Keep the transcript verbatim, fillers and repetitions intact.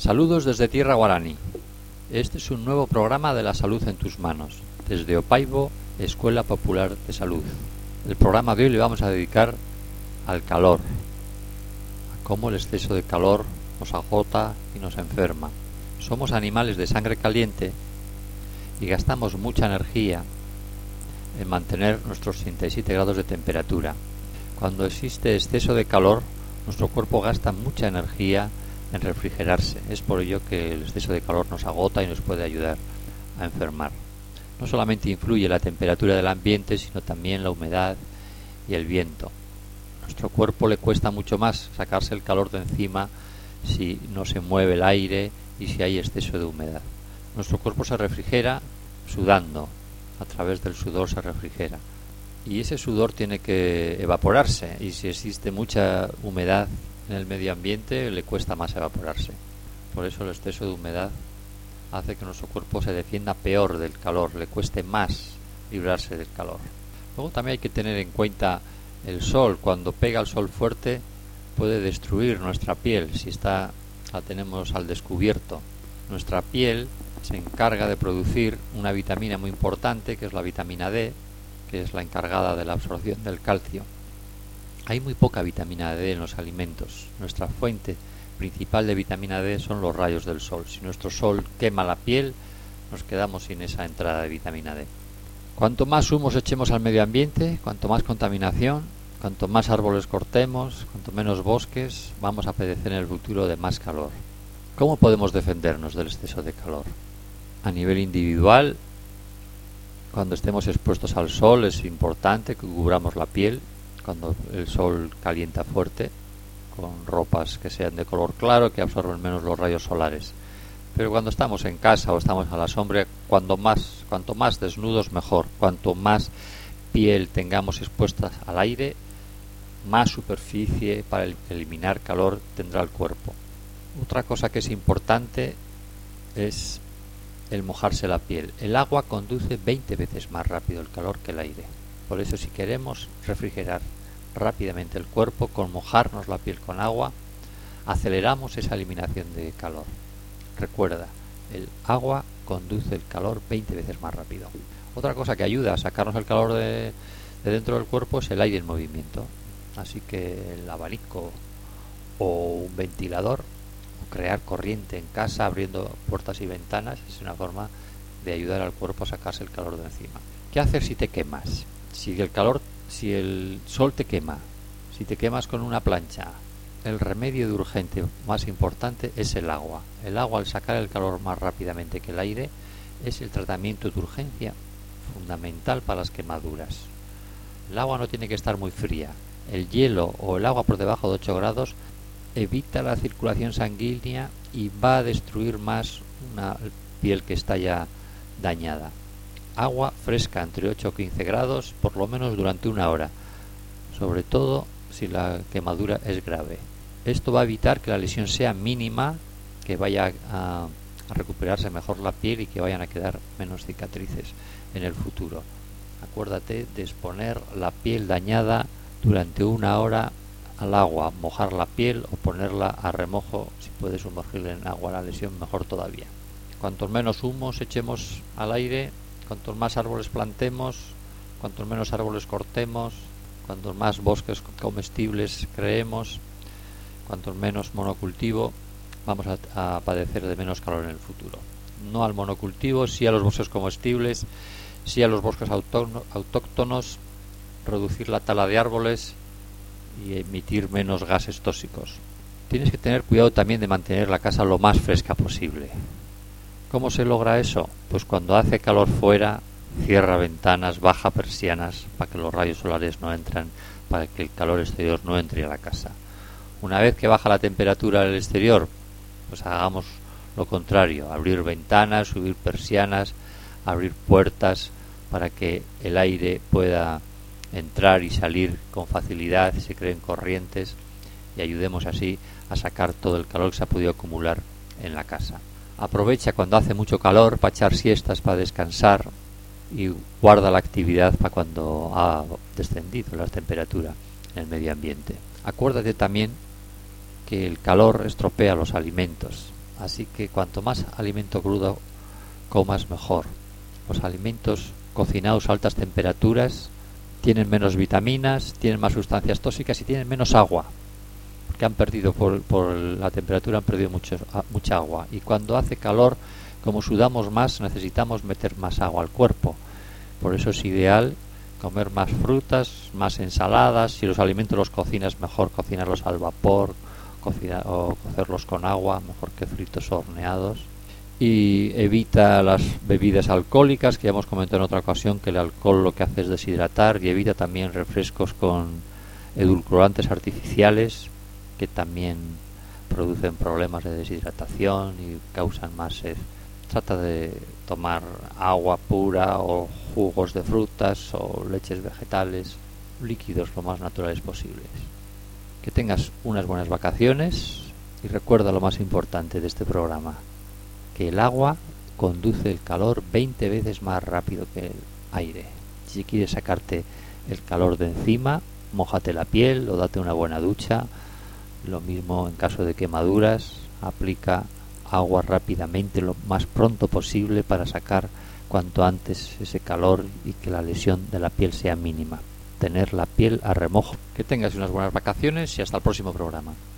Saludos desde Tierra Guaraní. Este es un nuevo programa de la salud en tus manos, desde Opaibo, Escuela Popular de Salud. El programa de hoy le vamos a dedicar al calor, a cómo el exceso de calor nos agota y nos enferma. Somos animales de sangre caliente y gastamos mucha energía en mantener nuestros treinta y siete grados de temperatura. Cuando existe exceso de calor, nuestro cuerpo gasta mucha energía en refrigerarse. Es por ello que el exceso de calor nos agota y nos puede ayudar a enfermar. No solamente influye la temperatura del ambiente, sino también la humedad y el viento. A nuestro cuerpo le cuesta mucho más sacarse el calor de encima si no se mueve el aire y si hay exceso de humedad. Nuestro cuerpo se refrigera sudando, a través del sudor se refrigera. Y ese sudor tiene que evaporarse, y si existe mucha humedad en el medio ambiente le cuesta más evaporarse. Por eso el exceso de humedad hace que nuestro cuerpo se defienda peor del calor, le cueste más librarse del calor. Luego también hay que tener en cuenta el sol. Cuando pega el sol fuerte puede destruir nuestra piel si está, la tenemos al descubierto. Nuestra piel se encarga de producir una vitamina muy importante, que es la vitamina D, que es la encargada de la absorción del calcio. Hay muy poca vitamina D en los alimentos. Nuestra fuente principal de vitamina D son los rayos del sol. Si nuestro sol quema la piel, nos quedamos sin esa entrada de vitamina D. Cuanto más humos echemos al medio ambiente, cuanto más contaminación, cuanto más árboles cortemos, cuanto menos bosques, vamos a padecer en el futuro de más calor. ¿Cómo podemos defendernos del exceso de calor? A nivel individual, cuando estemos expuestos al sol es importante que cubramos la piel cuando el sol calienta fuerte, con ropas que sean de color claro, que absorben menos los rayos solares. Pero cuando estamos en casa o estamos a la sombra, cuanto más, cuanto más desnudos mejor. Cuanto más piel tengamos expuesta al aire, más superficie para eliminar calor tendrá el cuerpo. Otra cosa que es importante es el mojarse la piel. El agua conduce veinte veces más rápido el calor que el aire. Por eso, si queremos refrigerar rápidamente el cuerpo, con mojarnos la piel con agua, aceleramos esa eliminación de calor. Recuerda, el agua conduce el calor veinte veces más rápido. Otra cosa que ayuda a sacarnos el calor de, de dentro del cuerpo es el aire en movimiento. Así que el abanico o un ventilador, o crear corriente en casa abriendo puertas y ventanas, es una forma de ayudar al cuerpo a sacarse el calor de encima. ¿Qué hacer si te quemas? Si el calor, si el sol te quema, si te quemas con una plancha, el remedio de urgente más importante es el agua. El agua, al sacar el calor más rápidamente que el aire, es el tratamiento de urgencia fundamental para las quemaduras. El agua no tiene que estar muy fría. El hielo o el agua por debajo de ocho grados evita la circulación sanguínea y va a destruir más una piel que está ya dañada. Agua fresca entre ocho y quince grados por lo menos durante una hora, sobre todo si la quemadura es grave. Esto va a evitar que la lesión sea mínima, que vaya a, a recuperarse mejor la piel y que vayan a quedar menos cicatrices en el futuro. Acuérdate de exponer la piel dañada durante una hora al agua, mojar la piel o ponerla a remojo. Si puedes sumergirla en agua la lesión, mejor todavía. Cuantos menos humos echemos al aire, cuantos más árboles plantemos, cuantos menos árboles cortemos, cuantos más bosques comestibles creemos, cuantos menos monocultivo, vamos a, a padecer de menos calor en el futuro. No al monocultivo, sí a los bosques comestibles, sí a los bosques autóctonos, reducir la tala de árboles y emitir menos gases tóxicos. Tienes que tener cuidado también de mantener la casa lo más fresca posible. ¿Cómo se logra eso? Pues cuando hace calor fuera, cierra ventanas, baja persianas para que los rayos solares no entran, para que el calor exterior no entre a la casa. Una vez que baja la temperatura del exterior, pues hagamos lo contrario, abrir ventanas, subir persianas, abrir puertas para que el aire pueda entrar y salir con facilidad, se creen corrientes y ayudemos así a sacar todo el calor que se ha podido acumular en la casa. Aprovecha cuando hace mucho calor para echar siestas, para descansar, y guarda la actividad para cuando ha descendido la temperatura en el medio ambiente. Acuérdate también que el calor estropea los alimentos. así que cuanto más alimento crudo comas, mejor. Los alimentos cocinados a altas temperaturas tienen menos vitaminas, tienen más sustancias tóxicas y tienen menos agua, porque han perdido por, por la temperatura, han perdido mucho, mucha agua, y cuando hace calor, como sudamos más, necesitamos meter más agua al cuerpo. Por eso es ideal comer más frutas, más ensaladas. Si los alimentos los cocinas, mejor cocinarlos al vapor, cocina, o cocerlos con agua, mejor que fritos o horneados. Y evita las bebidas alcohólicas, que ya hemos comentado en otra ocasión que el alcohol lo que hace es deshidratar, y evita también refrescos con edulcorantes artificiales, que también producen problemas de deshidratación y causan más sed. Trata de tomar agua pura o jugos de frutas o leches vegetales, líquidos lo más naturales posibles. Que tengas unas buenas vacaciones y recuerda lo más importante de este programa, que el agua conduce el calor veinte veces más rápido que el aire. Si quieres sacarte el calor de encima, mójate la piel o date una buena ducha. Lo mismo en caso de quemaduras, aplica agua rápidamente lo más pronto posible para sacar cuanto antes ese calor y que la lesión de la piel sea mínima. Tener la piel a remojo. Que tengas unas buenas vacaciones y hasta el próximo programa.